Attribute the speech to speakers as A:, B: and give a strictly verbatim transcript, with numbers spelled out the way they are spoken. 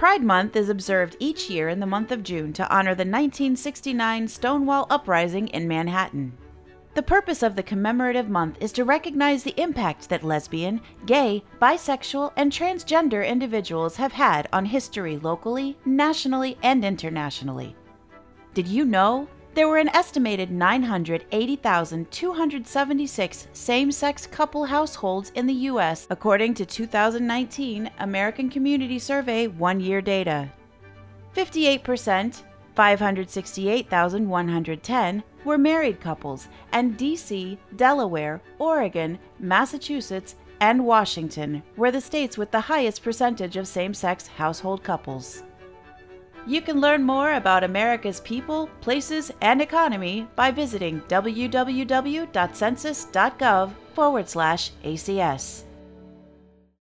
A: Pride Month is observed each year in the month of June to honor the nineteen sixty-nine Stonewall Uprising in Manhattan. The purpose of the commemorative month is to recognize the impact that lesbian, gay, bisexual, and transgender individuals have had on history locally, nationally, and internationally. Did you know there were an estimated nine hundred eighty thousand two hundred seventy-six same-sex couple households in the U S according to two thousand nineteen American Community Survey one-year data? fifty-eight percent, five hundred sixty-eight thousand one hundred ten, were married couples, and D C, Delaware, Oregon, Massachusetts, and Washington were the states with the highest percentage of same-sex household couples. You can learn more about America's people, places, and economy by visiting w w w dot census dot gov forward slash A C S.